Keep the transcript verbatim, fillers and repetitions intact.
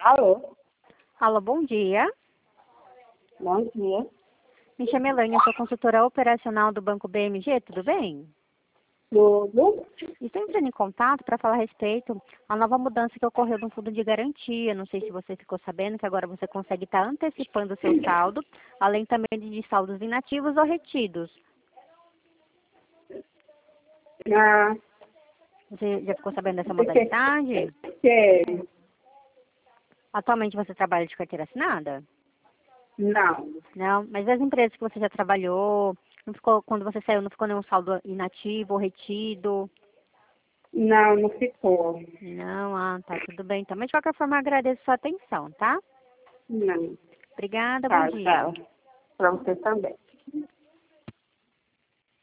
Alô? Alô, bom dia. Bom dia. Me chamo Elaine, eu sou consultora operacional do Banco B M G, tudo bem? Tudo? Estou entrando em contato para falar a respeito à nova mudança que ocorreu no fundo de garantia. Não sei se você ficou sabendo que agora você consegue estar antecipando o seu saldo, além também de saldos inativos ou retidos. Ah, Você já ficou sabendo dessa modalidade? que? Atualmente você trabalha de carteira assinada? Não. Não, mas as empresas que você já trabalhou, não ficou, quando você saiu, não ficou nenhum saldo inativo ou retido? Não, não ficou. Não, ah, tá tudo bem. Então, mas de qualquer forma, agradeço a sua atenção, tá? Não. Obrigada, bom Tá, dia. tá. Pra você também.